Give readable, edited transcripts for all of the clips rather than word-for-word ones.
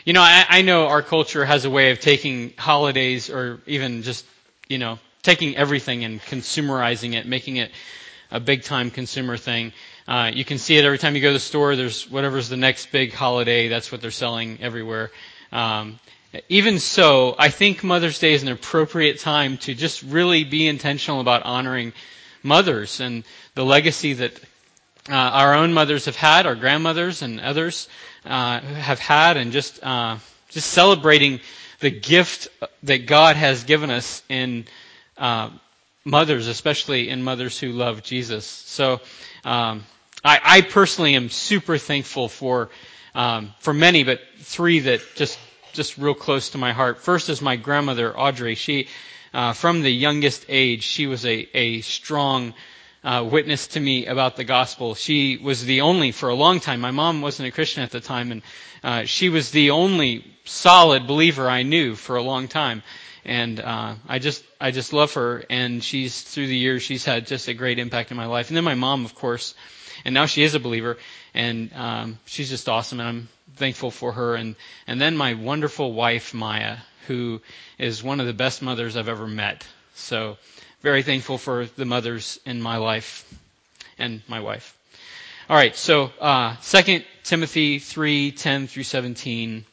I know our culture has a way of taking holidays or even just, taking everything and consumerizing it, making it a big-time consumer thing. You can see it every time you go to the store. There's whatever's the next big holiday. That's what they're selling everywhere. Even so, I think Mother's Day is an appropriate time to just really be intentional about honoring mothers and the legacy that our own mothers have had, our grandmothers and others have had, and just celebrating the gift that God has given us in mothers, especially in mothers who love Jesus. So I personally am super thankful for many, but three that just real close to my heart. First is my grandmother, Audrey. She, from the youngest age, she was a strong witness to me about the gospel. She was the only, for a long time, my mom wasn't a Christian at the time, and she was the only solid believer I knew for a long time. And I just love her, and through the years, she's had just a great impact in my life. And then my mom, of course, and now she is a believer, and she's just awesome, and I'm thankful for her. And then my wonderful wife, Maya, who is one of the best mothers I've ever met. So very thankful for the mothers in my life and my wife. All right, so 2 Timothy 3:10 through 17.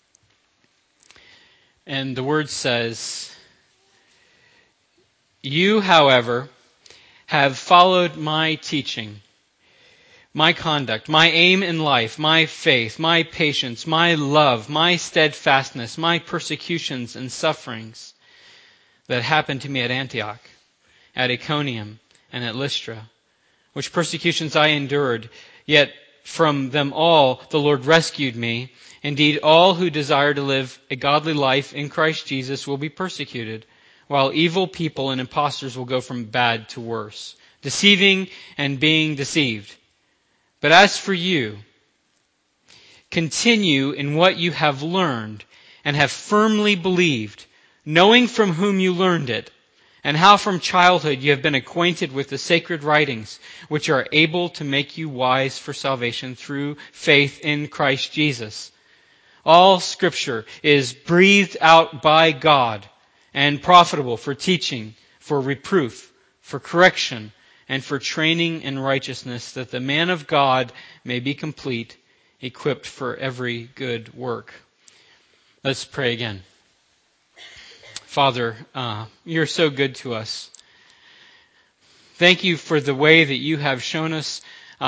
And the word says, "You, however, have followed my teaching, my conduct, my aim in life, my faith, my patience, my love, my steadfastness, my persecutions and sufferings that happened to me at Antioch, at Iconium, and at Lystra, which persecutions I endured, yet from them all the Lord rescued me. Indeed, all who desire to live a godly life in Christ Jesus will be persecuted, while evil people and impostors will go from bad to worse, deceiving and being deceived. But as for you, continue in what you have learned and have firmly believed, knowing from whom you learned it, and how from childhood you have been acquainted with the sacred writings, which are able to make you wise for salvation through faith in Christ Jesus. All Scripture is breathed out by God and profitable for teaching, for reproof, for correction, and for training in righteousness, that the man of God may be complete, equipped for every good work." Let's pray again. Father, you're so good to us. Thank you for the way that you have shown us,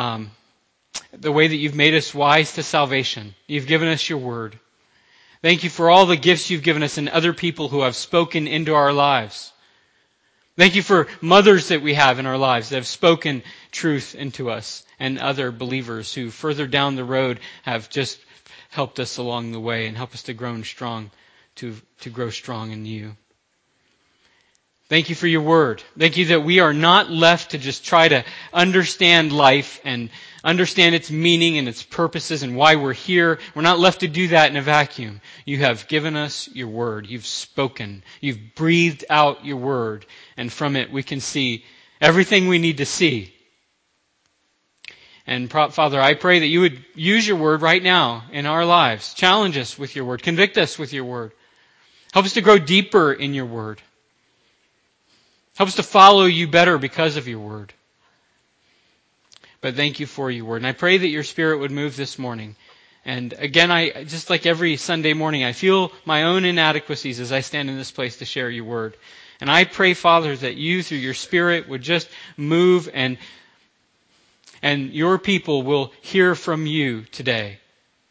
the way that you've made us wise to salvation. You've given us your word. Thank you for all the gifts you've given us and other people who have spoken into our lives. Thank you for mothers that we have in our lives that have spoken truth into us, and other believers who further down the road have just helped us along the way and help us to grow strong, to grow strong in you. Thank you for your word. Thank you that we are not left to just try to understand life and understand its meaning and its purposes and why we're here. We're not left to do that in a vacuum. You have given us your word. You've spoken. You've breathed out your word. And from it we can see everything we need to see. And Father, I pray that you would use your word right now in our lives. Challenge us with your word. Convict us with your word. Help us to grow deeper in your word. Help us to follow you better because of your word. But thank you for your word. And I pray that your Spirit would move this morning. And again, I just like every Sunday morning, I feel my own inadequacies as I stand in this place to share your word. And I pray, Father, that you through your Spirit would just move and your people will hear from you today.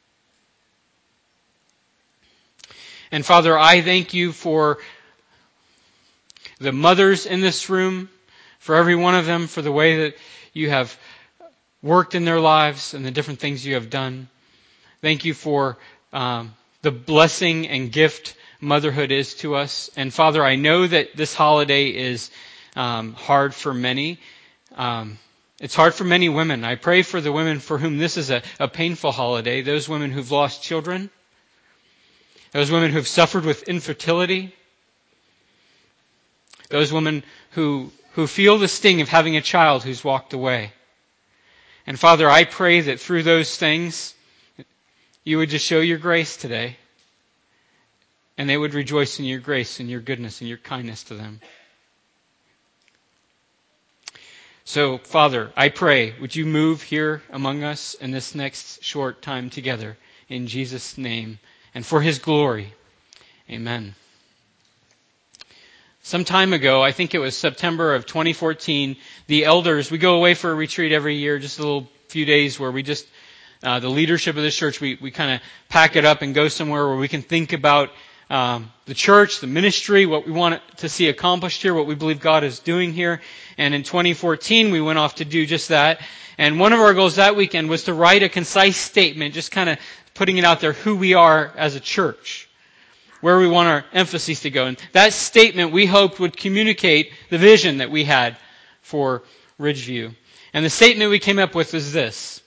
And Father, I thank you for the mothers in this room, for every one of them, for the way that you have worked in their lives and the different things you have done. Thank you for the blessing and gift motherhood is to us. And Father, I know that this holiday is hard for many. It's hard for many women. I pray for the women for whom this is a painful holiday, those women who've lost children, those women who've suffered with infertility, those women who feel the sting of having a child who's walked away. And Father, I pray that through those things, you would just show your grace today. And they would rejoice in your grace and your goodness and your kindness to them. So, Father, I pray, would you move here among us in this next short time together in Jesus' name and for His glory. Amen. Some time ago, I think it was September of 2014, the elders, we go away for a retreat every year, just a little few days where we just, the leadership of this church, we kind of pack it up and go somewhere where we can think about the church, the ministry, what we want to see accomplished here, what we believe God is doing here. And in 2014, we went off to do just that. And one of our goals that weekend was to write a concise statement, just kind of putting it out there, who we are as a church, where we want our emphasis to go. And that statement, we hoped, would communicate the vision that we had for Ridgeview. And the statement we came up with is this.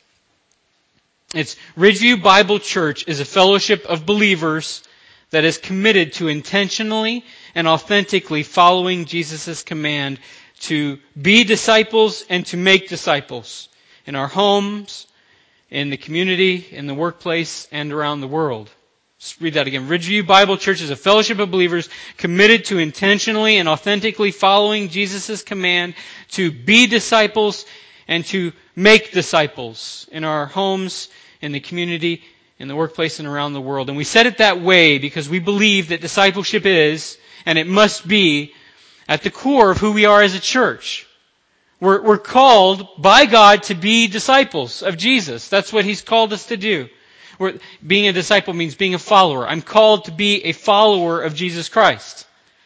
It's, Ridgeview Bible Church is a fellowship of believers that is committed to intentionally and authentically following Jesus' command to be disciples and to make disciples in our homes, in the community, in the workplace, and around the world. Let's read that again. Ridgeview Bible Church is a fellowship of believers committed to intentionally and authentically following Jesus' command to be disciples and to make disciples in our homes, in the community, in the workplace, and around the world. And we said it that way because we believe that discipleship is, and it must be, at the core of who we are as a church. We're called by God to be disciples of Jesus. That's what He's called us to do. Being a disciple means being a follower. I'm called to be a follower of Jesus Christ.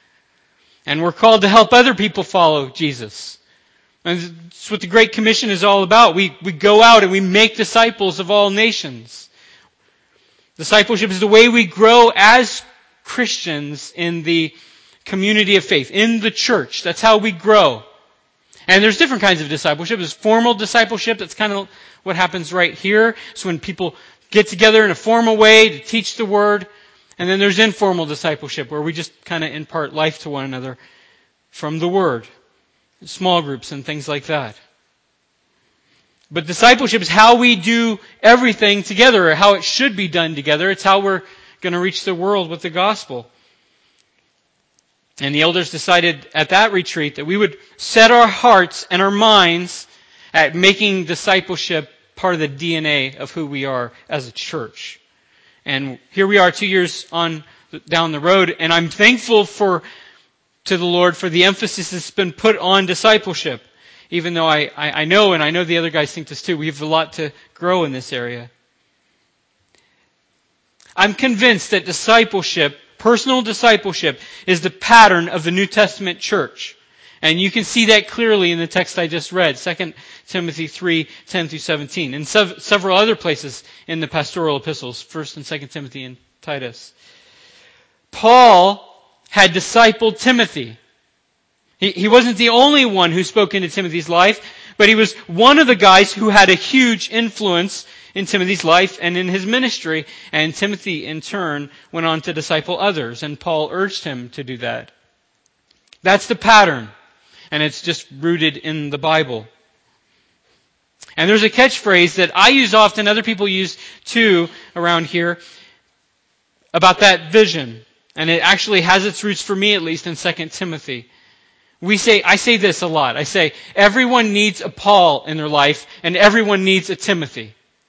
And we're called to help other people follow Jesus. And that's what the Great Commission is all about. We go out and we make disciples of all nations. Discipleship is the way we grow as Christians in the community of faith, in the church. That's how we grow. And there's different kinds of discipleship. There's formal discipleship. That's kind of what happens right here. So when people get together in a formal way to teach the Word. And then there's informal discipleship where we just kind of impart life to one another from the Word. Small groups and things like that. But discipleship is how we do everything together, or how it should be done together. It's how we're going to reach the world with the gospel. And the elders decided at that retreat that we would set our hearts and our minds at making discipleship part of the DNA of who we are as a church. And here we are 2 years down the road, and I'm thankful to the Lord for the emphasis that's been put on discipleship. Even though I know, and I know the other guys think this too, we have a lot to grow in this area. I'm convinced that discipleship, personal discipleship, is the pattern of the New Testament church. And you can see that clearly in the text I just read, 2 Timothy 3:10-17, and several other places in the pastoral epistles, 1 and 2 Timothy and Titus. Paul had discipled Timothy. He wasn't the only one who spoke into Timothy's life, but he was one of the guys who had a huge influence in Timothy's life and in his ministry. And Timothy, in turn, went on to disciple others, and Paul urged him to do that. That's the pattern, and it's just rooted in the Bible. And there's a catchphrase that I use often, other people use too around here, about that vision. And it actually has its roots, for me at least, in 2 Timothy. I say this a lot. I say, everyone needs a Paul in their life, and everyone needs a Timothy.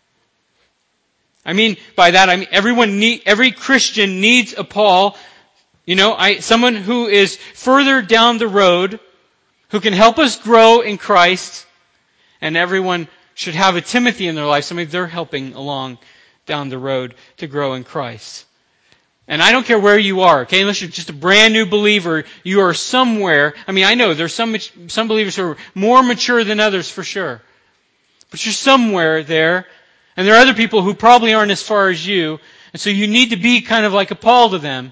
I mean every Christian needs a Paul. Someone who is further down the road, who can help us grow in Christ, and everyone should have a Timothy in their life, somebody they're helping along down the road to grow in Christ. And I don't care where you are, okay? Unless you're just a brand new believer, you are somewhere. I know there's some believers who are more mature than others for sure. But you're somewhere there. And there are other people who probably aren't as far as you. And so you need to be kind of like a Paul to them.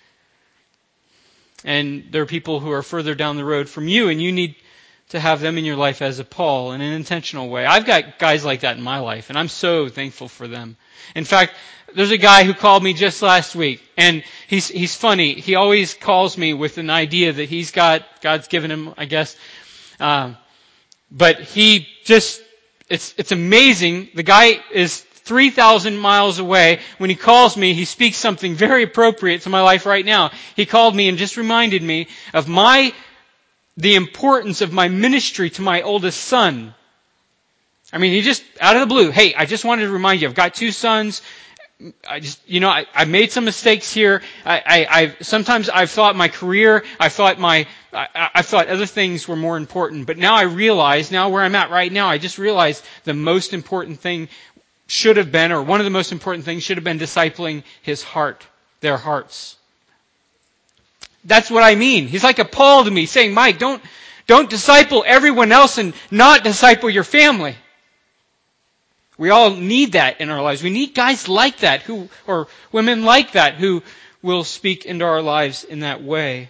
And there are people who are further down the road from you, and you need to have them in your life as a Paul in an intentional way. I've got guys like that in my life, and I'm so thankful for them. In fact, there's a guy who called me just last week, and he's funny. He always calls me with an idea that he's got, God's given him, I guess. But he just, it's amazing. The guy is 3,000 miles away. When he calls me, he speaks something very appropriate to my life right now. He called me and just reminded me of the importance of my ministry to my oldest son. I mean, he just, out of the blue, hey, I just wanted to remind you, I've got 2 sons. I made some mistakes here. Sometimes I've thought my career, I thought other things were more important. But now I realize, now where I'm at right now, I just realized the most important thing should have been, or one of the most important things should have been discipling their hearts. That's what I mean. He's like a Paul to me, saying, Mike, don't disciple everyone else and not disciple your family. We all need that in our lives. We need guys like that or women like that who will speak into our lives in that way.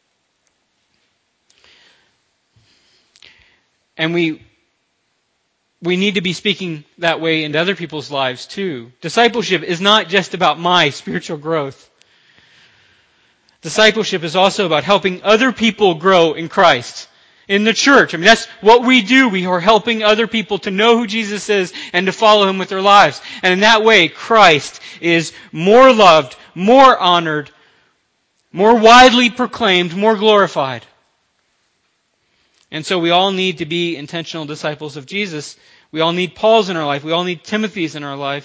And we need to be speaking that way into other people's lives too. Discipleship is not just about my spiritual growth. Discipleship is also about helping other people grow in Christ. In the church. I mean, that's what we do. We are helping other people to know who Jesus is and to follow Him with their lives. And in that way, Christ is more loved, more honored, more widely proclaimed, more glorified. And so we all need to be intentional disciples of Jesus. We all need Pauls in our life. We all need Timothys in our life.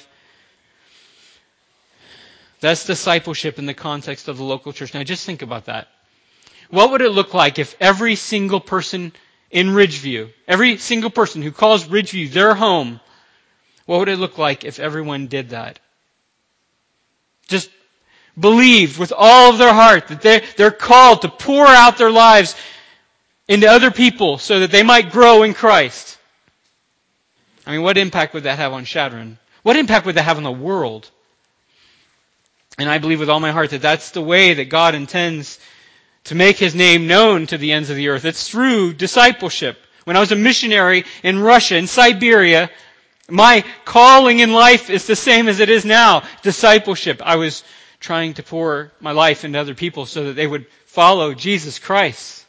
That's discipleship in the context of the local church. Now just think about that. What would it look like if every single person in Ridgeview, every single person who calls Ridgeview their home, what would it look like if everyone did that? Just believed with all of their heart that they're called to pour out their lives into other people so that they might grow in Christ. I mean, what impact would that have on Chadron? What impact would that have on the world? And I believe with all my heart that that's the way that God intends to make His name known to the ends of the earth. It's through discipleship. When I was a missionary in Russia, in Siberia, my calling in life is the same as it is now. Discipleship. I was trying to pour my life into other people so that they would follow Jesus Christ.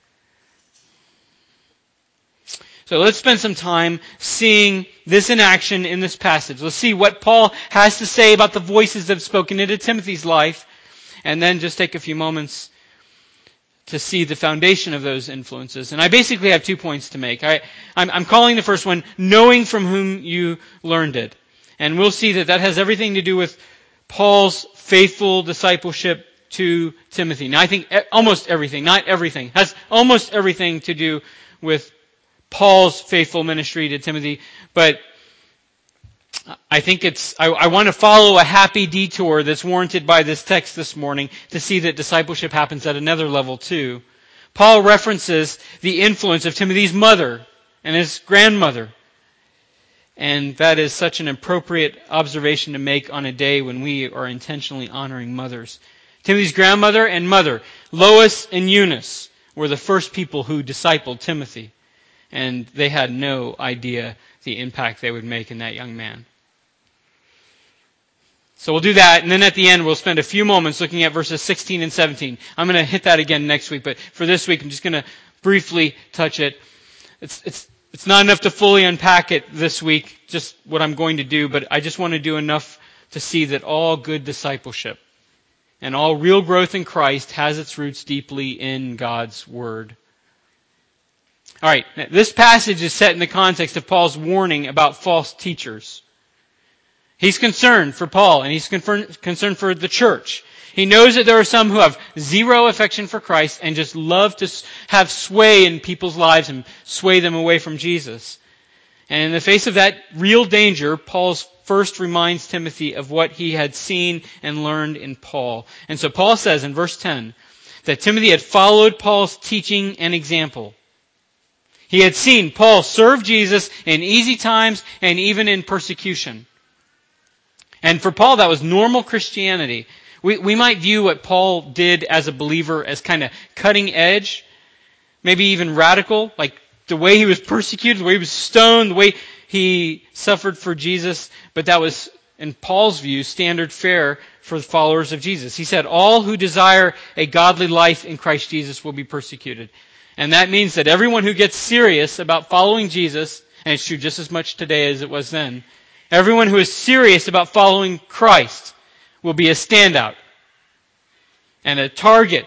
So let's spend some time seeing this in action in this passage. Let's see what Paul has to say about the voices that have spoken into Timothy's life, and then just take a few moments to see the foundation of those influences. And I basically have 2 points to make. I'm calling the first one, knowing from whom you learned it. And we'll see that has everything to do with Paul's faithful discipleship to Timothy. Now I think almost everything, not everything, has almost everything to do with Paul's faithful ministry to Timothy. But I think I want to follow a happy detour that's warranted by this text this morning to see that discipleship happens at another level too. Paul references the influence of Timothy's mother and his grandmother. And that is such an appropriate observation to make on a day when we are intentionally honoring mothers. Timothy's grandmother and mother, Lois and Eunice, were the first people who discipled Timothy. And they had no idea the impact they would make in that young man. So we'll do that, and then at the end we'll spend a few moments looking at verses 16 and 17. I'm going to hit that again next week, but for this week I'm just going to briefly touch it. It's not enough to fully unpack it this week, just what I'm going to do, but I just want to do enough to see that all good discipleship and all real growth in Christ has its roots deeply in God's Word. All right, this passage is set in the context of Paul's warning about false teachers. He's concerned for Paul, and he's concerned for the church. He knows that there are some who have zero affection for Christ and just love to have sway in people's lives and sway them away from Jesus. And in the face of that real danger, Paul first reminds Timothy of what he had seen and learned in Paul. And so Paul says in verse 10 that Timothy had followed Paul's teaching and example. He had seen Paul serve Jesus in easy times and even in persecution. And for Paul, that was normal Christianity. We might view what Paul did as a believer as kind of cutting edge, maybe even radical, like the way he was persecuted, the way he was stoned, the way he suffered for Jesus. But that was, in Paul's view, standard fare for the followers of Jesus. He said, all who desire a godly life in Christ Jesus will be persecuted. And that means that everyone who gets serious about following Jesus, and it's true just as much today as it was then, Everyone who is serious about following Christ will be a standout and a target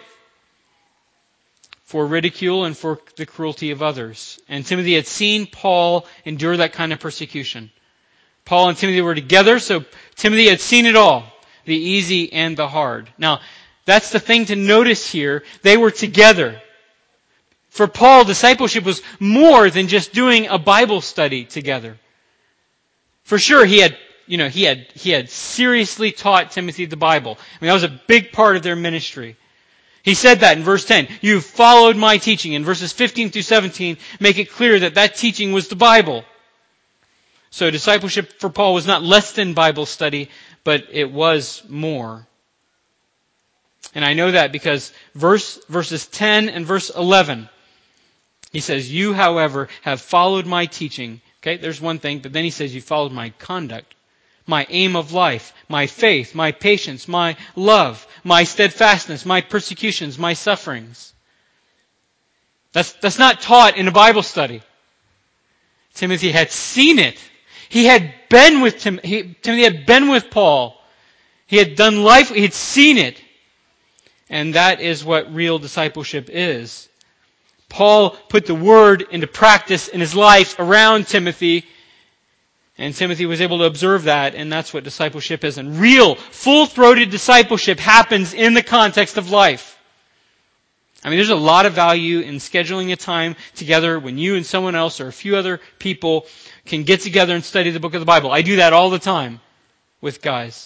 for ridicule and for the cruelty of others. And Timothy had seen Paul endure that kind of persecution. Paul and Timothy were together, so Timothy had seen it all, the easy and the hard. Now, that's the thing to notice here. They were together. For Paul, discipleship was more than just doing a Bible study together. For sure, he had seriously taught Timothy the Bible. I mean, that was a big part of their ministry. He said that in verse 10. You've followed my teaching. In verses 15 through 17, make it clear that that teaching was the Bible. So discipleship for Paul was not less than Bible study, but it was more. And I know that because verses 10 and verse 11, he says, you, however, have followed my teaching. Okay, there's one thing, but then he says, you followed my conduct, my aim of life, my faith, my patience, my love, my steadfastness, my persecutions, my sufferings. That's not taught in a Bible study. Timothy had seen it. He had been with Timothy had been with Paul. He had done life. He had seen it. And that is what real discipleship is. Paul put the word into practice in his life around Timothy, and Timothy was able to observe that, and that's what discipleship is. And real, full-throated discipleship happens in the context of life. I mean, there's a lot of value in scheduling a time together when you and someone else or a few other people can get together and study the book of the Bible. I do that all the time with guys.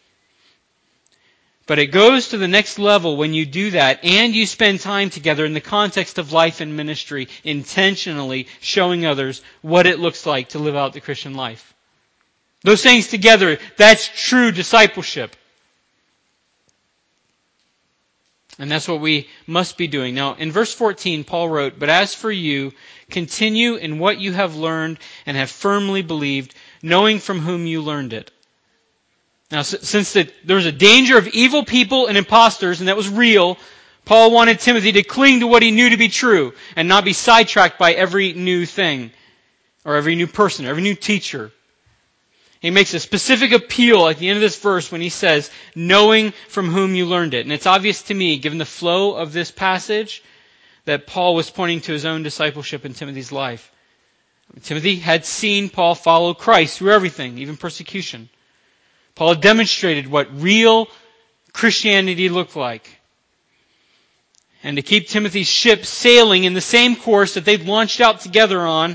But it goes to the next level when you do that and you spend time together in the context of life and ministry, intentionally showing others what it looks like to live out the Christian life. Those things together, that's true discipleship. And that's what we must be doing. Now, in verse 14, Paul wrote, but as for you, continue in what you have learned and have firmly believed, knowing from whom you learned it. Now, since there was a danger of evil people and imposters, and that was real, Paul wanted Timothy to cling to what he knew to be true and not be sidetracked by every new thing or every new person, every new teacher. He makes a specific appeal at the end of this verse when he says, knowing from whom you learned it. And it's obvious to me, given the flow of this passage, that Paul was pointing to his own discipleship in Timothy's life. Timothy had seen Paul follow Christ through everything, even persecution. Paul demonstrated what real Christianity looked like. And to keep Timothy's ship sailing in the same course that they'd launched out together on,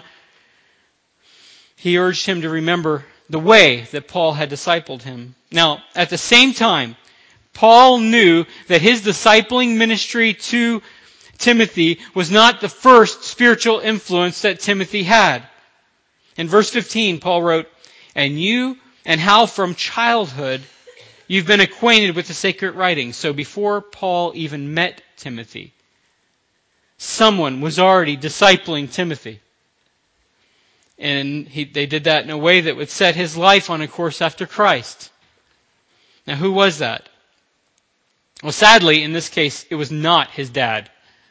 he urged him to remember the way that Paul had discipled him. Now, at the same time, Paul knew that his discipling ministry to Timothy was not the first spiritual influence that Timothy had. In verse 15, Paul wrote, and how from childhood you've been acquainted with the sacred writings. So before Paul even met Timothy, someone was already discipling Timothy. And they did that in a way that would set his life on a course after Christ. Now, who was that? Well, sadly, in this case, it was not his dad.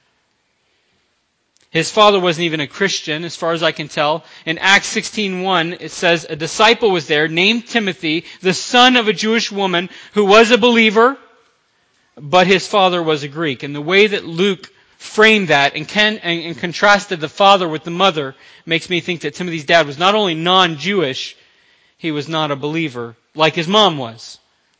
His father wasn't even a Christian, as far as I can tell. In Acts 16:1, it says, a disciple was there named Timothy, the son of a Jewish woman who was a believer, but his father was a Greek. And the way that Luke framed that and contrasted the father with the mother makes me think that Timothy's dad was not only non-Jewish, he was not a believer, like his mom was.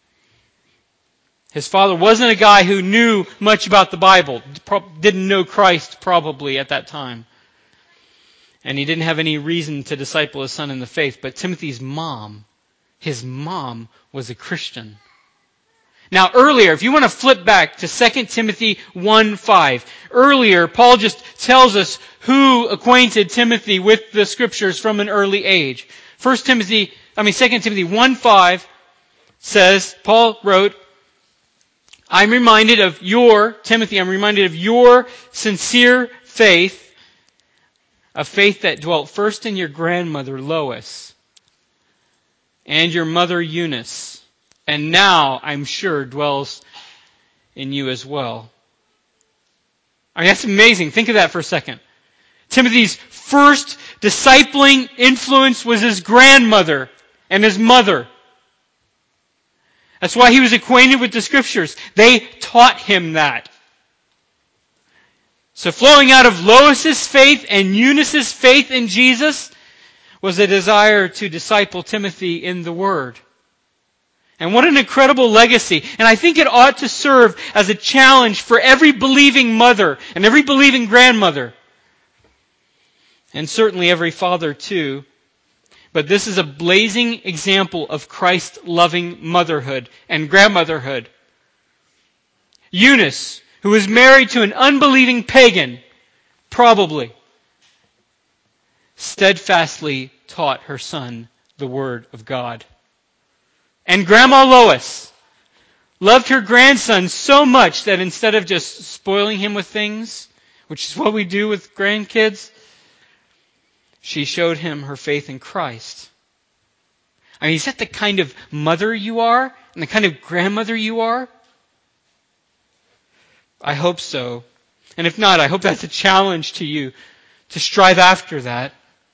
His father wasn't a guy who knew much about the Bible, didn't know Christ probably at that time. And he didn't have any reason to disciple his son in the faith. But Timothy's mom, his mom was a Christian. Now earlier, if you want to flip back to 2 Timothy 1:5, earlier Paul just tells us who acquainted Timothy with the Scriptures from an early age. 2 Timothy 1:5 says, Paul wrote, I'm reminded of your sincere faith, a faith that dwelt first in your grandmother Lois and your mother Eunice, and now, I'm sure, dwells in you as well. I mean, that's amazing. Think of that for a second. Timothy's first discipling influence was his grandmother. and his mother. That's why he was acquainted with the Scriptures. They taught him that. So flowing out of Lois's faith and Eunice's faith in Jesus was a desire to disciple Timothy in the Word. And what an incredible legacy. And I think it ought to serve as a challenge for every believing mother and every believing grandmother. And certainly every father too. But this is a blazing example of Christ-loving motherhood and grandmotherhood. Eunice, who was married to an unbelieving pagan, probably, steadfastly taught her son the Word of God. And Grandma Lois loved her grandson so much that instead of just spoiling him with things, which is what we do with grandkids, she showed him her faith in Christ. I mean, is that the kind of mother you are? And the kind of grandmother you are? I hope so. And if not, I hope that's a challenge to you to strive after that.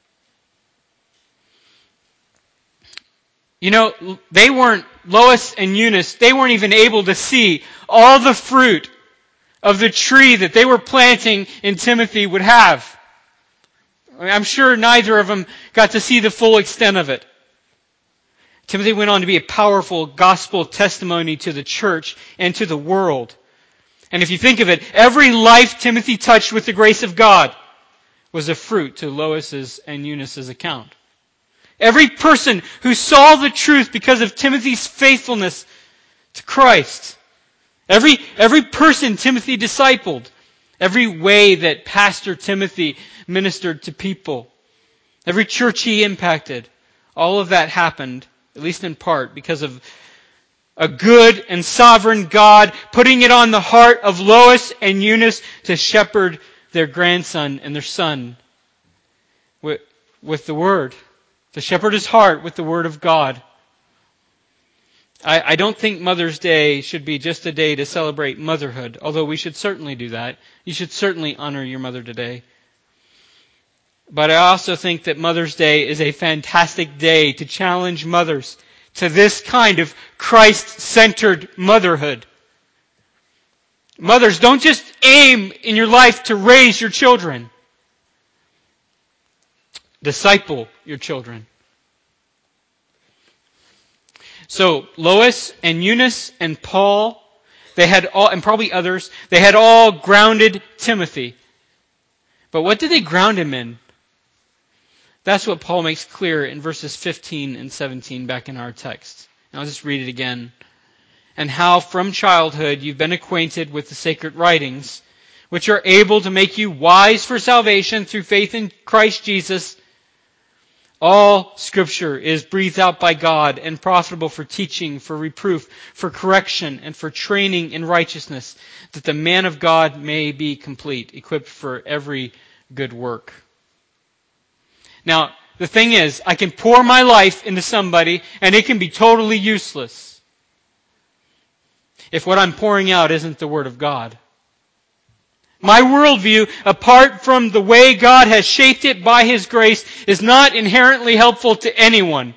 You know, Lois and Eunice, they weren't even able to see all the fruit of the tree that they were planting in Timothy would have. I'm sure neither of them got to see the full extent of it. Timothy went on to be a powerful gospel testimony to the church and to the world. And if you think of it, every life Timothy touched with the grace of God was a fruit to Lois's and Eunice's account. Every person who saw the truth because of Timothy's faithfulness to Christ. Every person Timothy discipled. Every way that Pastor Timothy ministered to people. Every church he impacted. All of that happened, at least in part, because of a good and sovereign God putting it on the heart of Lois and Eunice to shepherd their grandson and their son with the Word. To shepherd his heart with the Word of God. I don't think Mother's Day should be just a day to celebrate motherhood, although we should certainly do that. You should certainly honor your mother today. But I also think that Mother's Day is a fantastic day to challenge mothers to this kind of Christ-centered motherhood. Mothers, don't just aim in your life to raise your children. Disciple your children. So Lois and Eunice and Paul, they had all, and probably others, they had all grounded Timothy. But what did they ground him in? That's what Paul makes clear in verses 15 and 17 back in our text. And I'll just read it again. And how from childhood you've been acquainted with the sacred writings, which are able to make you wise for salvation through faith in Christ Jesus. All Scripture is breathed out by God and profitable for teaching, for reproof, for correction, and for training in righteousness, that the man of God may be complete, equipped for every good work. Now, the thing is, I can pour my life into somebody and it can be totally useless if what I'm pouring out isn't the Word of God. My worldview, apart from the way God has shaped it by His grace, is not inherently helpful to anyone.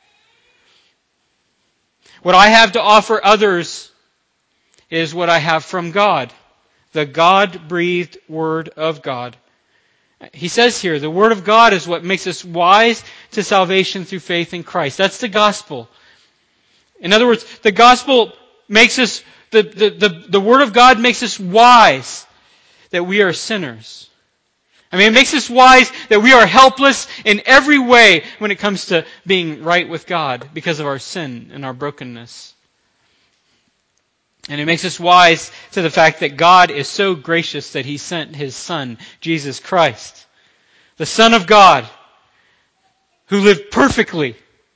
What I have to offer others is what I have from God, the God-breathed Word of God. He says here, the Word of God is what makes us wise to salvation through faith in Christ. That's the gospel. In other words, the gospel makes us, the Word of God makes us wise that we are sinners. I mean, it makes us wise that we are helpless in every way when it comes to being right with God because of our sin and our brokenness. And it makes us wise to the fact that God is so gracious that He sent His Son, Jesus Christ, the Son of God, who lived perfectly.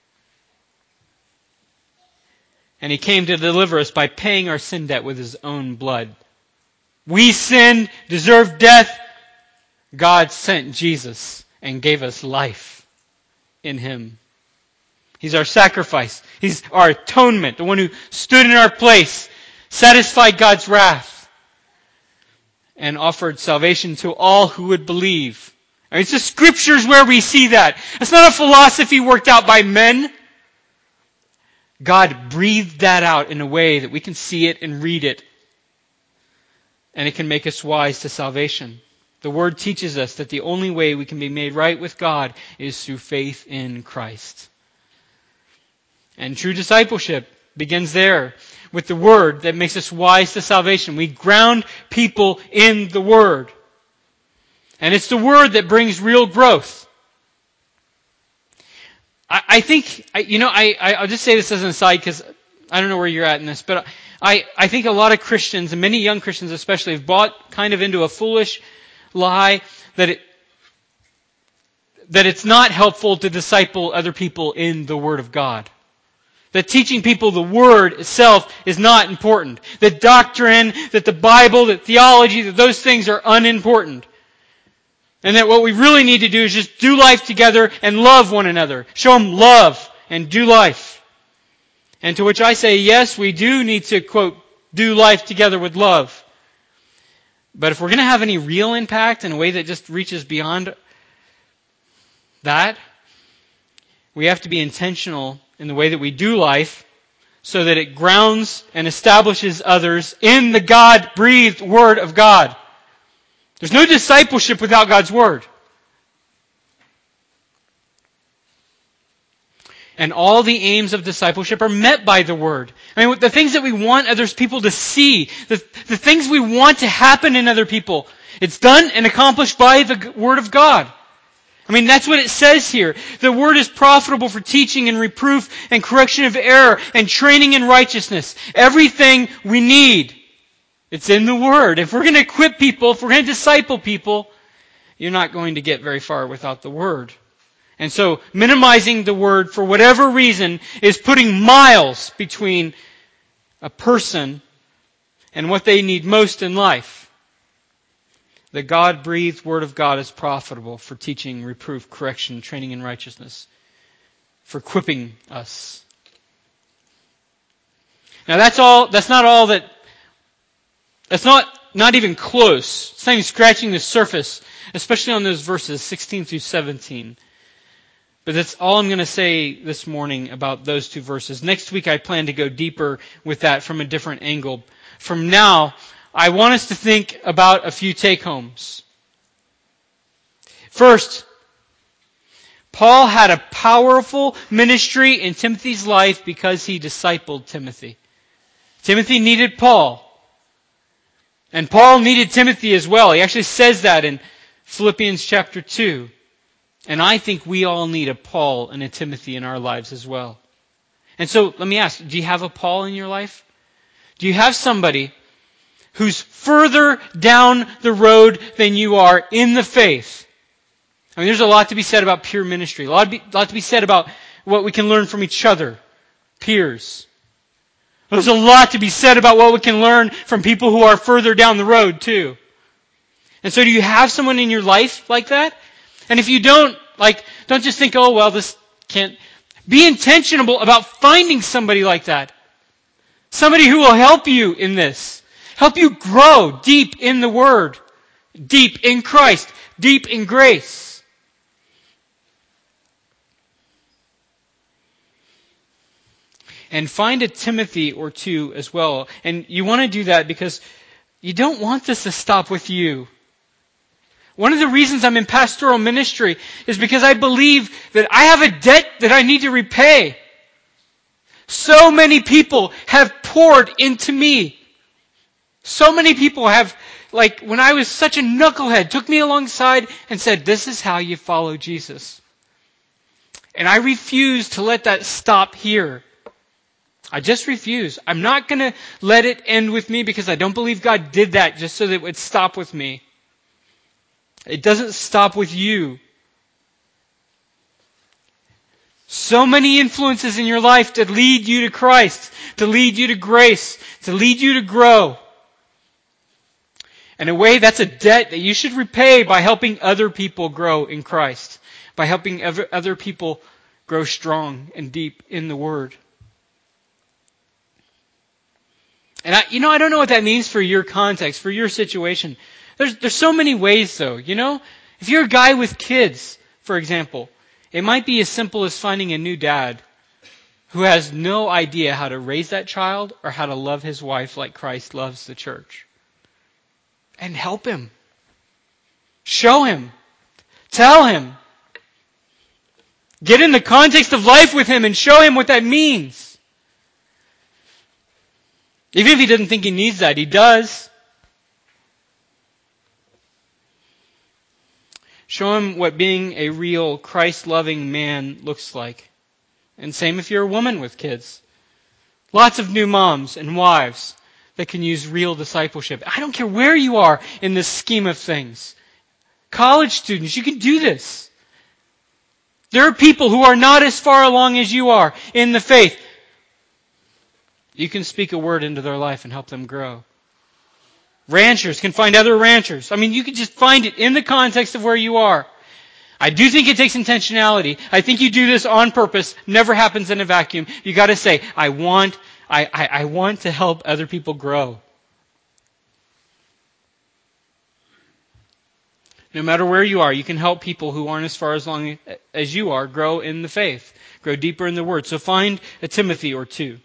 And He came to deliver us by paying our sin debt with His own blood. We sinned, deserved death. God sent Jesus and gave us life in Him. He's our sacrifice. He's our atonement, the one who stood in our place, satisfied God's wrath, and offered salvation to all who would believe. I mean, it's the Scriptures where we see that. It's not a philosophy worked out by men. God breathed that out in a way that we can see it and read it, and it can make us wise to salvation. The Word teaches us that the only way we can be made right with God is through faith in Christ. And true discipleship begins there with the Word that makes us wise to salvation. We ground people in the Word. And it's the Word that brings real growth. I think, I'll just say this as an aside because I don't know where you're at in this, but I think a lot of Christians, and many young Christians especially, have bought kind of into a foolish lie that it's not helpful to disciple other people in the Word of God. That teaching people the Word itself is not important. That doctrine, that the Bible, that theology, that those things are unimportant. And that what we really need to do is just do life together and love one another. Show them love and do life. And to which I say, yes, we do need to, quote, do life together with love. But if we're going to have any real impact in a way that just reaches beyond that, we have to be intentional in the way that we do life so that it grounds and establishes others in the God-breathed Word of God. There's no discipleship without God's Word. And all the aims of discipleship are met by the Word. I mean, the things that we want other people to see, the things we want to happen in other people, it's done and accomplished by the Word of God. I mean, that's what it says here. The Word is profitable for teaching and reproof and correction of error and training in righteousness. Everything we need, it's in the Word. If we're going to equip people, if we're going to disciple people, you're not going to get very far without the Word. And so, minimizing the Word for whatever reason is putting miles between a person and what they need most in life. The God-breathed Word of God is profitable for teaching, reproof, correction, training in righteousness, for equipping us. Now that's not even close. It's not even scratching the surface, especially on those verses 16 through 17. But that's all I'm going to say this morning about those two verses. Next week I plan to go deeper with that from a different angle. From now, I want us to think about a few take-homes. First, Paul had a powerful ministry in Timothy's life because he discipled Timothy. Timothy needed Paul. And Paul needed Timothy as well. He actually says that in Philippians chapter 2. And I think we all need a Paul and a Timothy in our lives as well. And so let me ask, do you have a Paul in your life? Do you have somebody who's further down the road than you are in the faith? I mean, there's a lot to be said about peer ministry. A lot to be said about what we can learn from each other, peers. There's a lot to be said about what we can learn from people who are further down the road too. And so do you have someone in your life like that? And if you don't just think, oh, well, this can't. Be intentional about finding somebody like that. Somebody who will help you in this. Help you grow deep in the Word. Deep in Christ. Deep in grace. And find a Timothy or two as well. And you want to do that because you don't want this to stop with you. One of the reasons I'm in pastoral ministry is because I believe that I have a debt that I need to repay. So many people have poured into me. So many people have, when I was such a knucklehead, took me alongside and said, this is how you follow Jesus. And I refuse to let that stop here. I just refuse. I'm not going to let it end with me because I don't believe God did that just so that it would stop with me. It doesn't stop with you. So many influences in your life to lead you to Christ, to lead you to grace, to lead you to grow. In a way, that's a debt that you should repay by helping other people grow in Christ, by helping other people grow strong and deep in the Word. And I don't know what that means for your context, for your situation. There's so many ways though, If you're a guy with kids, for example, it might be as simple as finding a new dad who has no idea how to raise that child or how to love his wife like Christ loves the church. And help him. Show him. Tell him. Get in the context of life with him and show him what that means. Even if he doesn't think he needs that, he does. Show him what being a real Christ-loving man looks like. And same if you're a woman with kids. Lots of new moms and wives that can use real discipleship. I don't care where you are in this scheme of things. College students, you can do this. There are people who are not as far along as you are in the faith. You can speak a word into their life and help them grow. Ranchers can find other ranchers. I mean, you can just find it in the context of where you are. I do think it takes intentionality. I think you do this on purpose. Never happens in a vacuum. You got to say, I want to help other people grow. No matter where you are, you can help people who aren't as far along as you are grow in the faith, grow deeper in the Word. So find a Timothy or two.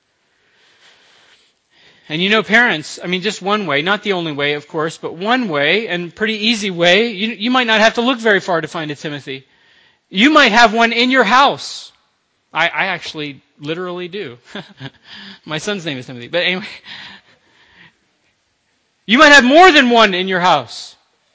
And you know, parents, I mean, just one way, not the only way, of course, but one way, and pretty easy way, you might not have to look very far to find a Timothy. You might have one in your house. I actually literally do. My son's name is Timothy. But anyway, you might have more than one in your house.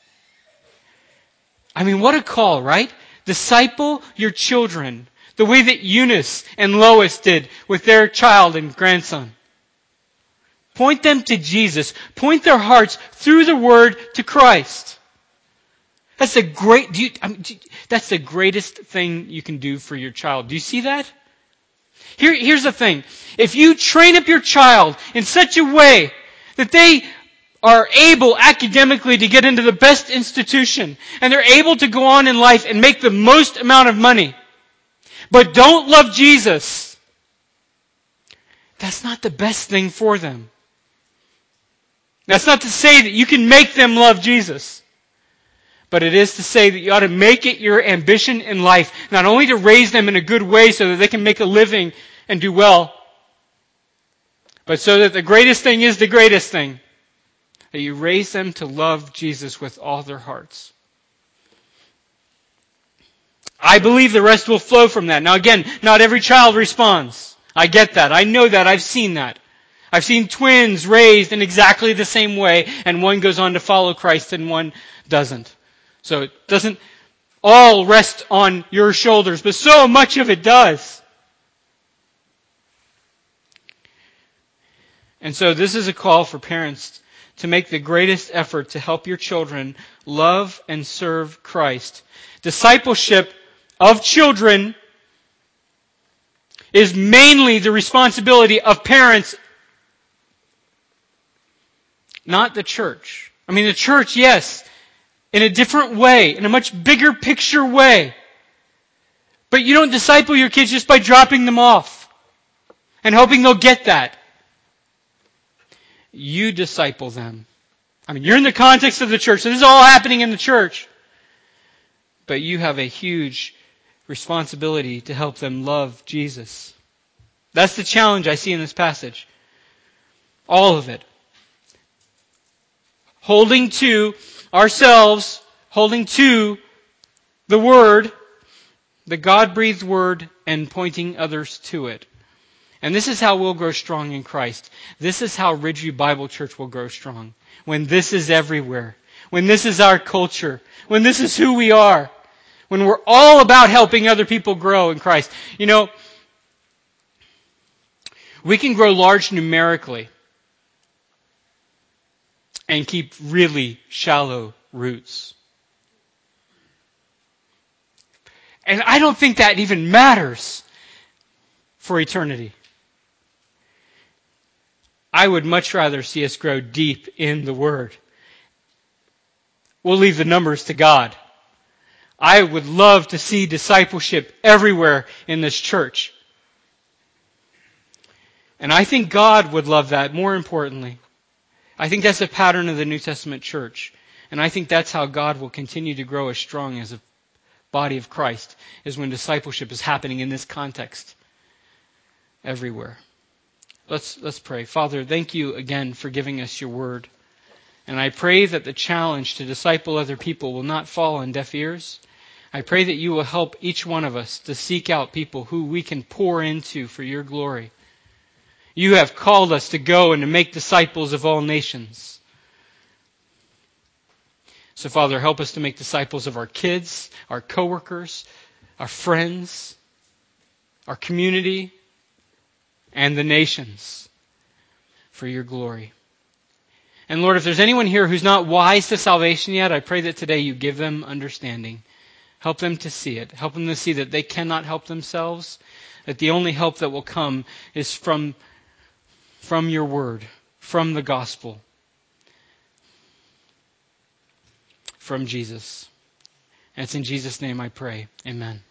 I mean, what a call, right? Disciple your children the way that Eunice and Lois did with their child and grandson. Point them to Jesus. Point their hearts through the Word to Christ. That's the greatest thing you can do for your child. Do you see that? Here's the thing. If you train up your child in such a way that they are able academically to get into the best institution and they're able to go on in life and make the most amount of money, but don't love Jesus, that's not the best thing for them. That's not to say that you can make them love Jesus. But it is to say that you ought to make it your ambition in life, not only to raise them in a good way so that they can make a living and do well, but so that the greatest thing is the greatest thing. That you raise them to love Jesus with all their hearts. I believe the rest will flow from that. Now again, not every child responds. I get that. I know that. I've seen that. I've seen twins raised in exactly the same way, and one goes on to follow Christ and one doesn't. So it doesn't all rest on your shoulders, but so much of it does. And so this is a call for parents to make the greatest effort to help your children love and serve Christ. Discipleship of children is mainly the responsibility of parents, not the church. I mean, the church, yes, in a different way, in a much bigger picture way. But you don't disciple your kids just by dropping them off and hoping they'll get that. You disciple them. I mean, you're in the context of the church, so this is all happening in the church. But you have a huge responsibility to help them love Jesus. That's the challenge I see in this passage. All of it. Holding to ourselves, holding to the Word, the God-breathed Word, and pointing others to it. And this is how we'll grow strong in Christ. This is how Ridgeview Bible Church will grow strong. When this is everywhere. When this is our culture. When this is who we are. When we're all about helping other people grow in Christ. You know, we can grow large numerically and keep really shallow roots. And I don't think that even matters for eternity. I would much rather see us grow deep in the Word. We'll leave the numbers to God. I would love to see discipleship everywhere in this church. And I think God would love that, more importantly. I think that's a pattern of the New Testament church. And I think that's how God will continue to grow as strong as a body of Christ, is when discipleship is happening in this context. everywhere. Let's pray. Father, thank you again for giving us your word. And I pray that the challenge to disciple other people will not fall on deaf ears. I pray that you will help each one of us to seek out people who we can pour into for your glory. You have called us to go and to make disciples of all nations. So, Father, help us to make disciples of our kids, our coworkers, our friends, our community, and the nations for your glory. And Lord, if there's anyone here who's not wise to salvation yet, I pray that today you give them understanding. Help them to see it. Help them to see that they cannot help themselves, that the only help that will come is from your word, from the gospel, from Jesus. And it's in Jesus' name I pray. Amen.